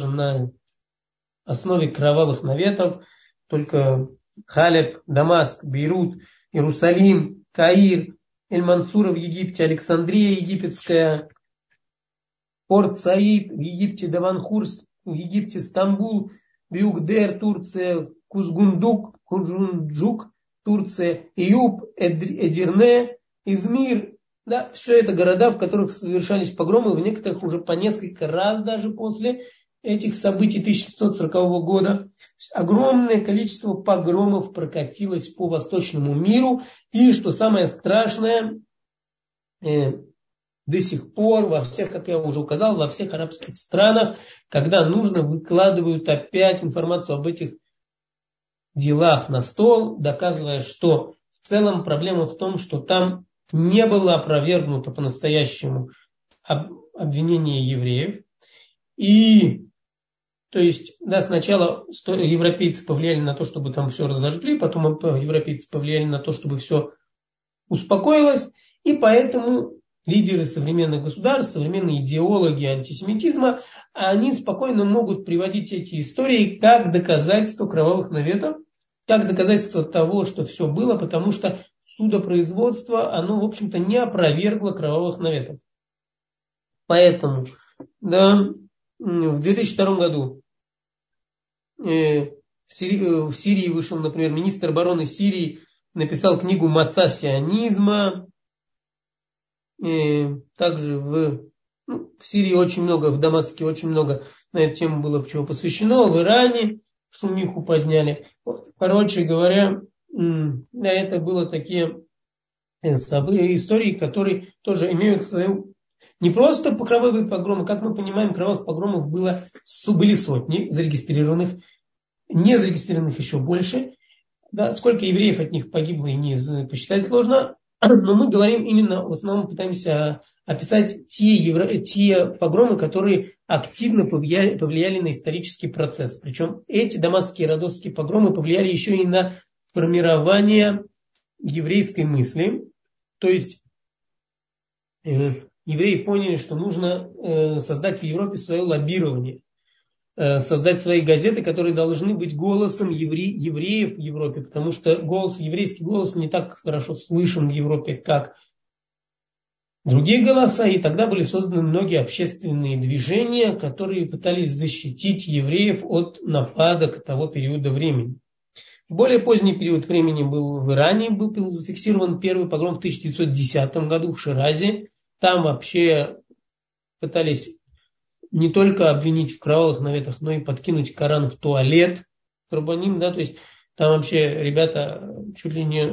основе кровавых наветов. Только Халеб, Дамаск, Бейрут, Иерусалим, Каир, Эль-Мансура в Египте, Александрия египетская, Порт-Саид в Египте, Даванхурс в Египте, Стамбул, Бюкдер, Турция, Кузгунджук, Турция, Июб, Эдирне, Измир. Да, все это города, в которых совершались погромы, в некоторых уже по несколько раз даже после этих событий 1740 года. Огромное количество погромов прокатилось по восточному миру. И, что самое страшное, до сих пор во всех, как я уже указал, во всех арабских странах, когда нужно, выкладывают опять информацию об этих делах на стол, доказывая, что в целом проблема в том, что там не было опровергнуто по-настоящему обвинение евреев. И, то есть, да, сначала европейцы повлияли на то, чтобы там все разожгли, потом европейцы повлияли на то, чтобы все успокоилось, и поэтому лидеры современных государств, современные идеологи антисемитизма, они спокойно могут приводить эти истории как доказательство кровавых наветов, как доказательство того, что все было, потому что судопроизводство, оно, в общем-то, не опровергло кровавых наветов. Поэтому, да, в 2002 году в Сирии вышел, например, министр обороны Сирии, написал книгу «Маца сионизма». Также в Сирии очень много, в Дамаске очень много на эту тему было чего посвящено, в Иране шумиху подняли. Короче говоря, это было такие истории, которые тоже имеют свою... Не просто кровавые погромы, как мы понимаем, кровавых погромов были сотни зарегистрированных, не зарегистрированных еще больше. Да, сколько евреев от них погибло и не посчитать сложно. Но мы говорим именно, в основном пытаемся описать те погромы, которые активно повлияли на исторический процесс. Причем эти дамасские и родосские погромы повлияли еще и на формирование еврейской мысли. То есть евреи поняли, что нужно создать в Европе свое лоббирование, создать свои газеты, которые должны быть голосом евреев в Европе, потому что еврейский голос не так хорошо слышен в Европе, как другие голоса, и тогда были созданы многие общественные движения, которые пытались защитить евреев от нападок того периода времени. В более поздний период времени был в Иране, был зафиксирован первый погром в 1910 году в Ширазе. Там вообще пытались не только обвинить в кровавых наветах, но и подкинуть Коран в туалет. Рабаним, да, то есть там вообще ребята чуть ли не...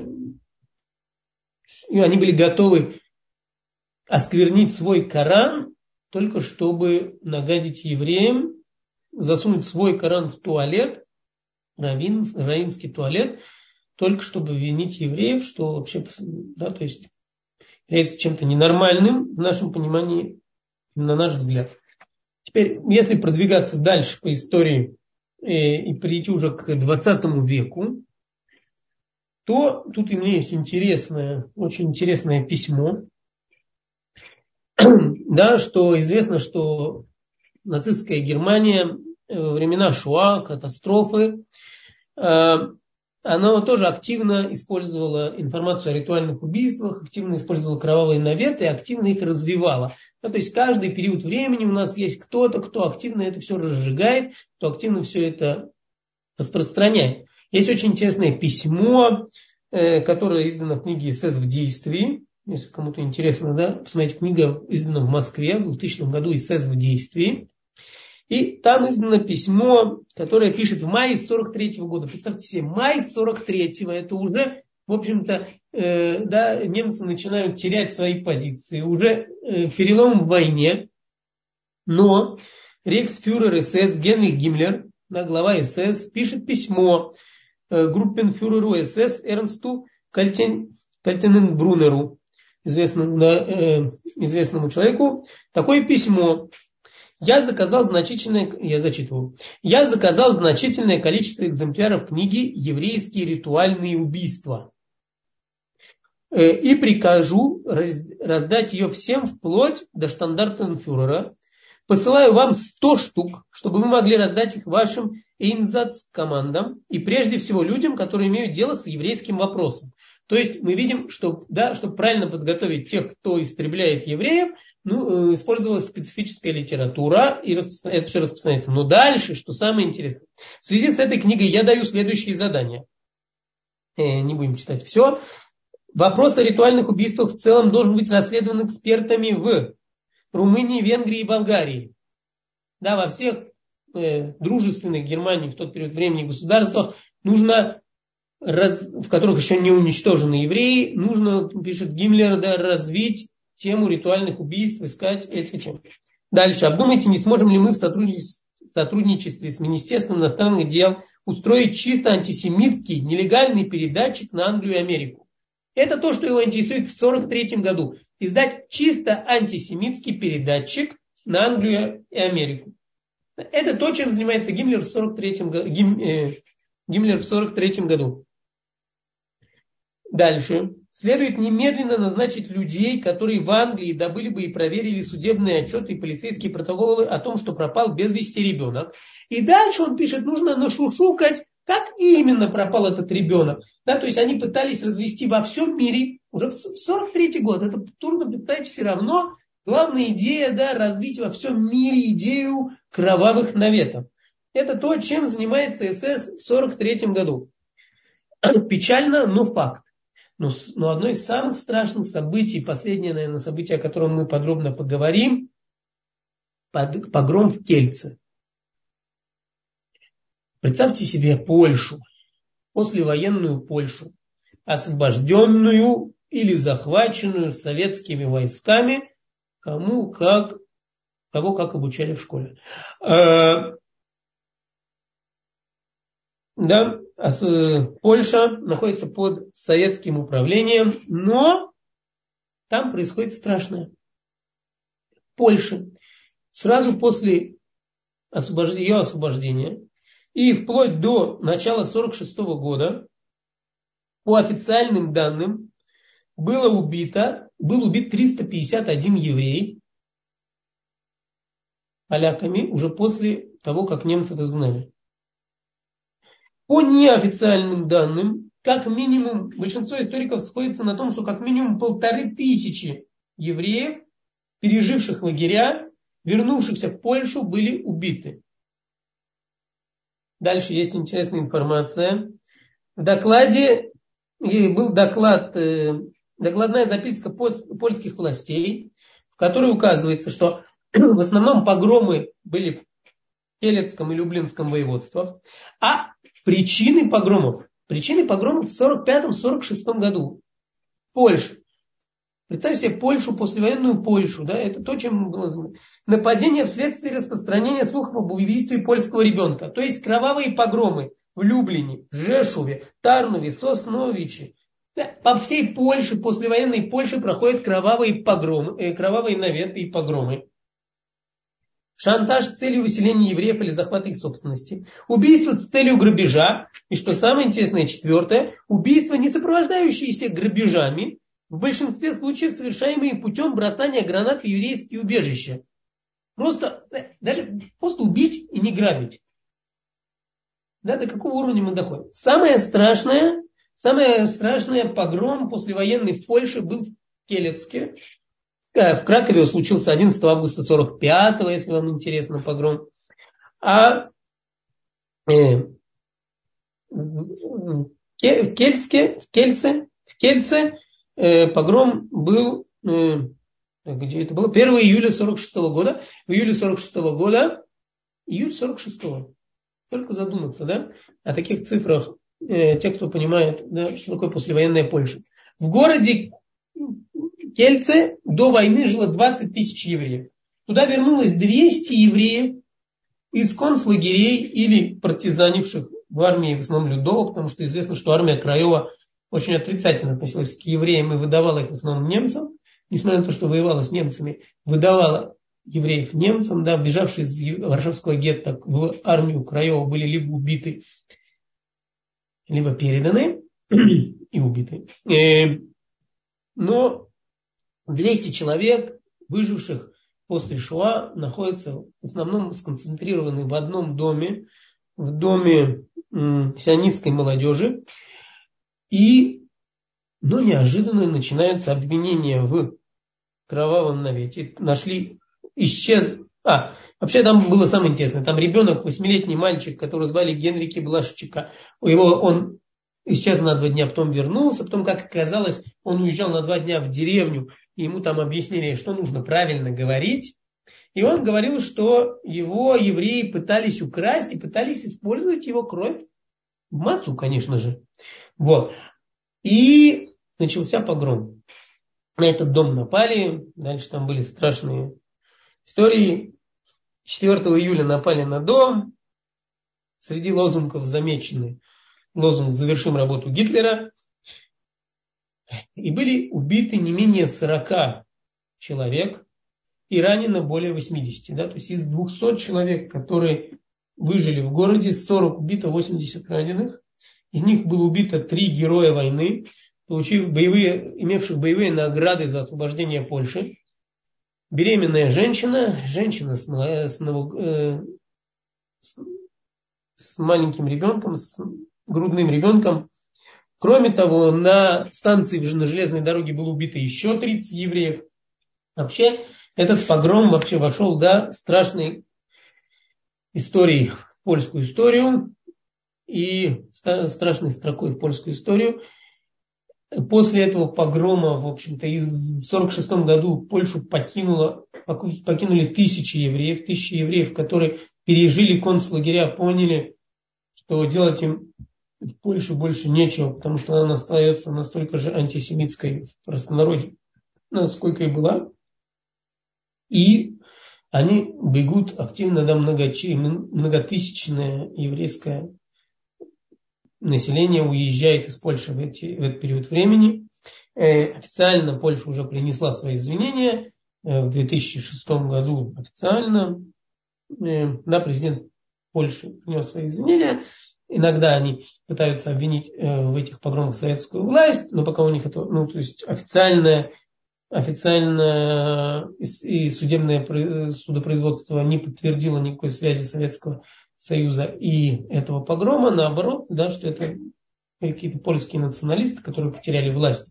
Они были готовы осквернить свой Коран, только чтобы нагадить евреям, засунуть свой Коран в туалет, раввинский туалет, только чтобы винить евреев, что вообще, да, то есть является чем-то ненормальным в нашем понимании, на наш взгляд. Теперь, если продвигаться дальше по истории и перейти уже к 20 веку, то тут у меня есть очень интересное письмо, да, что известно, что нацистская Германия во времена Шоа, катастрофы, она тоже активно использовала информацию о ритуальных убийствах, активно использовала кровавые наветы и активно их развивала. Да, то есть каждый период времени у нас есть кто-то, кто активно это все разжигает, кто активно все это распространяет. Есть очень интересное письмо, которое издано в книге «СС в действии». Если кому-то интересно, да, посмотрите, книга издана в Москве в 2000 году «СС в действии». И там издано письмо, которое пишет в мае 43 года. Представьте себе, май 43-го, это уже, в общем-то, да, немцы начинают терять свои позиции. Уже перелом в войне. Но рейхсфюрер СС Генрих Гиммлер, да, глава СС, пишет письмо группенфюреру СС Эрнсту Кальтенбруннеру, известному человеку, такое письмо. Я заказал значительное количество экземпляров книги «Еврейские ритуальные убийства» и прикажу раздать ее всем вплоть до штандартенфюрера. Посылаю вам 100 штук, чтобы вы могли раздать их вашим Эйнзац-командам и прежде всего людям, которые имеют дело с еврейским вопросом. То есть мы видим, что, да, чтобы правильно подготовить тех, кто истребляет евреев, использовалась специфическая литература, и это все распространяется. Но дальше, что самое интересное, в связи с этой книгой я даю следующие задания. Не будем читать все. Вопрос о ритуальных убийствах в целом должен быть расследован экспертами в Румынии, Венгрии и Болгарии. Да, во всех дружественных Германии в тот период времени государствах нужно, в которых еще не уничтожены евреи, нужно, пишет Гиммлер, да, развить тему ритуальных убийств, искать эти темы. Дальше. Обдумайте, не сможем ли мы в сотрудничестве с Министерством иностранных дел устроить чисто антисемитский нелегальный передатчик на Англию и Америку. Это то, что его интересует в 1943 году. Издать чисто антисемитский передатчик на Англию и Америку. Это то, чем занимается Гиммлер в 1943 году. Дальше. Следует немедленно назначить людей, которые в Англии добыли бы и проверили судебные отчеты и полицейские протоколы о том, что пропал без вести ребенок. И дальше он пишет, нужно нашушукать, как именно пропал этот ребенок. Да, то есть они пытались развести во всем мире, уже в 1943 год, это трудно представить, все равно главная идея, да, развить во всем мире идею кровавых наветов. Это то, чем занимается СС в 1943 году. Печально, но факт. Но одно из самых страшных событий, последнее, наверное, событие, о котором мы подробно поговорим, погром в Кельце. Представьте себе Польшу, послевоенную Польшу, освобожденную или захваченную советскими войсками, кого как обучали в школе. Да, Польша находится под советским управлением, но там происходит страшное. Польша сразу после ее освобождения и вплоть до начала 1946 года, по официальным данным, было убито был убит 351 еврей поляками уже после того, как немцев изгнали. По неофициальным данным, как минимум, большинство историков сходится на том, что как минимум 1500 евреев, переживших лагеря, вернувшихся в Польшу, были убиты. Дальше есть интересная информация. В докладе был докладная записка польских властей, в которой указывается, что в основном погромы были в Келецком и Люблинском воеводствах, а причины погромов в 1945-1946 году в Польше. Представьте себе Польшу, послевоенную Польшу, да, это то, чем было нападение вследствие распространения слухов об убийстве польского ребенка. То есть кровавые погромы в Люблине, Жешуве, Тарнове, Сосновиче. Да, по всей Польше, послевоенной Польше проходят кровавые погромы, кровавые наветы и погромы. Шантаж с целью выселения евреев или захвата их собственности. Убийство с целью грабежа. И что самое интересное, четвертое. Убийства, не сопровождающиеся грабежами, в большинстве случаев совершаемые путем бросания гранат в еврейские убежища. Просто убить и не грабить. Да, до какого уровня мы доходим? Самое страшное погром послевоенный в Польше был в Келецке. В Кракове случился 11 августа 1945, если вам интересно, погром. А в Кельце погром был, где это было? 1 июля 1946 года. В июле 1946 года, июль 1946, только задуматься, да, о таких цифрах, те, кто понимает, да, что такое послевоенная Польша. В городе Кельце до войны жило 20 тысяч евреев. Туда вернулось 200 евреев из концлагерей или партизанивших в армии, в основном Людова, потому что известно, что армия Краева очень отрицательно относилась к евреям и выдавала их в основном немцам. Несмотря на то, что воевала с немцами, выдавала евреев немцам, да, бежавшие из Варшавского гетто в армию Краева были либо убиты, либо переданы и убиты. Но 200 человек, выживших после Шоа, находятся в основном сконцентрированы в одном доме, в доме сионистской молодежи. Но неожиданно начинаются обвинения в кровавом навете. Вообще там было самое интересное. Там ребенок, 8-летний мальчик, которого звали Генрике Блашчика. Он исчез на 2 дня, потом вернулся. Потом, как оказалось, он уезжал на 2 дня в деревню. И ему там объяснили, что нужно правильно говорить. И он говорил, что его евреи пытались украсть и пытались использовать его кровь. В мацу, конечно же. Вот. И начался погром. На этот дом напали. Дальше там были страшные истории. 4 июля напали на дом. Среди лозунгов замечены лозунг «Завершим работу Гитлера». И были убиты не менее 40 человек и ранено более 80. Да? То есть из 200 человек, которые выжили в городе, 40 убито, 80 раненых. Из них было убито 3 героя войны, имевших боевые награды за освобождение Польши. Беременная женщина с маленьким ребенком, с грудным ребенком. Кроме того, на станции на железной дороге было убито еще 30 евреев. Вообще, этот погром вошел до страшной истории в польскую историю и страшной строкой в польскую историю. После этого погрома, в общем-то, в 1946 году Польшу покинули тысячи евреев, которые пережили концлагеря, поняли, что делать им в Польше больше нечего, потому что она остается настолько же антисемитской в простонародье, насколько и была. И они бегут активно, да, многотысячное еврейское население уезжает из Польши в этот период времени. Официально Польша уже принесла свои извинения. В 2006 году официально президент Польши принес свои извинения. Иногда они пытаются обвинить в этих погромах советскую власть, но пока у них это, то есть официальное официально и судебное судопроизводство не подтвердило никакой связи Советского Союза и этого погрома, наоборот, да, что это какие-то польские националисты, которые потеряли власть,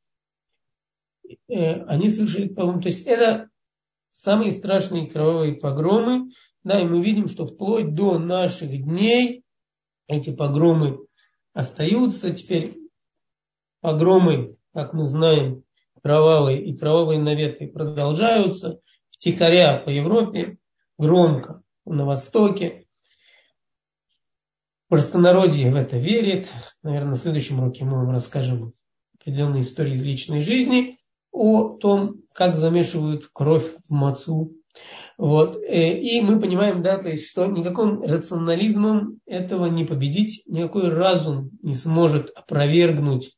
они совершили погром. То есть это самые страшные кровавые погромы, да, и мы видим, что вплоть до наших дней эти погромы остаются. Теперь погромы, как мы знаем, кровавые и кровавые наветы продолжаются втихаря по Европе, громко на Востоке. Простонародье в это верит. Наверное, на следующем уроке мы вам расскажем определенные истории из личной жизни о том, как замешивают кровь в мацу. Вот. И мы понимаем, да, то есть, что никаким рационализмом этого не победить, никакой разум не сможет опровергнуть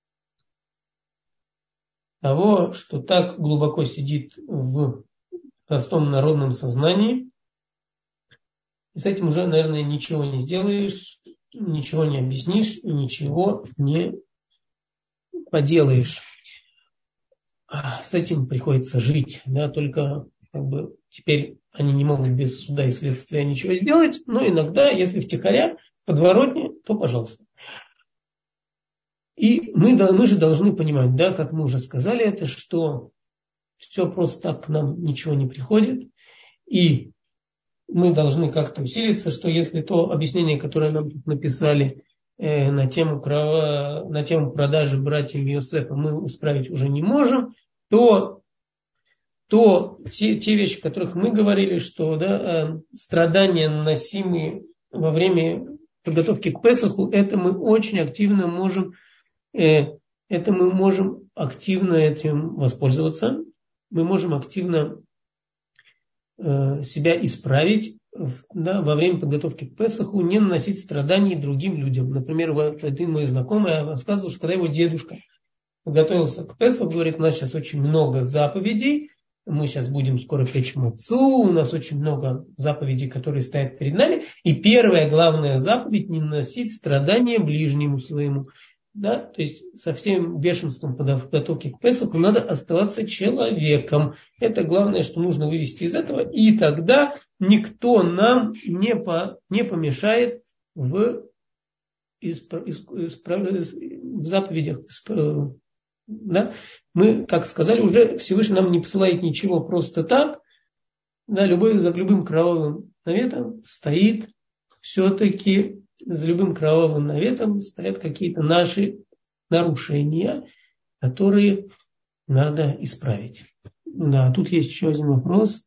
того, что так глубоко сидит в простом народном сознании. И с этим уже, наверное, ничего не сделаешь, ничего не объяснишь, ничего не поделаешь. С этим приходится жить. Да, только как бы, теперь они не могут без суда и следствия ничего сделать, но иногда, если втихаря, в подворотне, то пожалуйста. И мы же должны понимать, да, как мы уже сказали это, что все просто так к нам ничего не приходит. И мы должны как-то усилиться, что если то объяснение, которое нам тут написали на тему продажи братьям Йосефа, мы исправить уже не можем, то те вещи, о которых мы говорили, что да, страдания, наносимые во время подготовки к Песаху, это мы очень активно можем этим воспользоваться. Мы можем активно себя исправить, да, во время подготовки к Песаху, не наносить страданий другим людям. Например, один мой знакомый рассказывал, что когда его дедушка подготовился к Песаху, говорит, у нас сейчас очень много заповедей, мы сейчас будем скоро печь мацу, у нас очень много заповедей, которые стоят перед нами, и первая главная заповедь – не наносить страдания ближнему своему. Да? То есть со всем бешенством подготовки к Песаху надо оставаться человеком. Это главное, что нужно вывести из этого. И тогда никто нам не помешает в заповедях. Да? Мы, как сказали, уже Всевышний нам не посылает ничего просто так. Да, за любым кровавым наветом стоит все-таки... За любым кровавым наветом стоят какие-то наши нарушения, которые надо исправить. Да, тут есть еще один вопрос.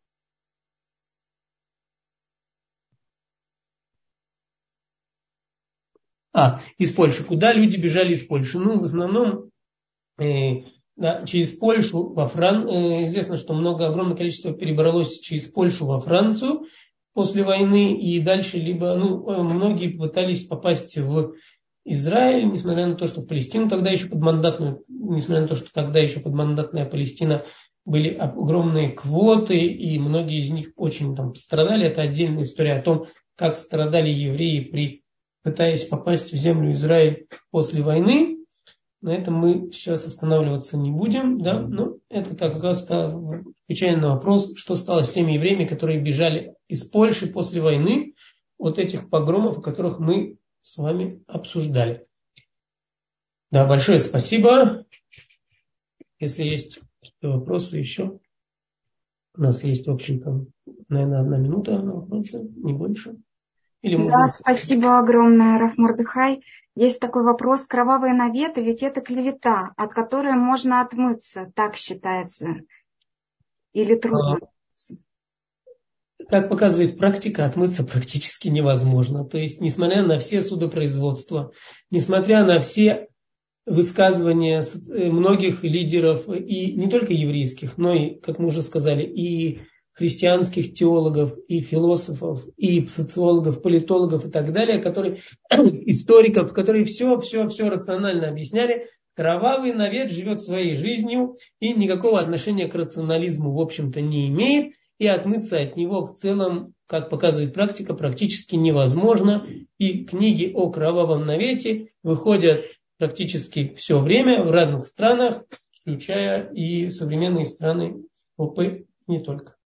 Из Польши. Куда люди бежали из Польши? В основном через Польшу во Францию. Известно, что огромное количество перебралось через Польшу во Францию после войны, и дальше многие пытались попасть в Израиль, несмотря на то, что в Палестину несмотря на то, что тогда еще подмандатная Палестина были огромные квоты, и многие из них очень пострадали. Это отдельная история о том, как страдали евреи, пытаясь попасть в землю Израиль после войны. На этом мы сейчас останавливаться не будем, да, но это как раз отвечая на вопрос, что стало с теми евреями, которые бежали из Польши после войны, от этих погромов, о которых мы с вами обсуждали. Да, большое спасибо. Если есть какие-то вопросы еще, у нас есть, в общем-то, наверное, 1 минута на вопросы, не больше. Да, спасибо огромное, Рав Мордехай. Есть такой вопрос. Кровавые наветы, ведь это клевета, от которой можно отмыться, так считается? Или трудно? Как показывает практика, отмыться практически невозможно. То есть, несмотря на все судопроизводства, несмотря на все высказывания многих лидеров, и не только еврейских, но и, как мы уже сказали, и христианских теологов, и философов, и социологов, политологов и так далее, историков, которые все рационально объясняли. Кровавый навет живет своей жизнью и никакого отношения к рационализму, в общем-то, не имеет. И отмыться от него в целом, как показывает практика, практически невозможно. И книги о кровавом навете выходят практически все время в разных странах. включая и современные страны ОП, не только.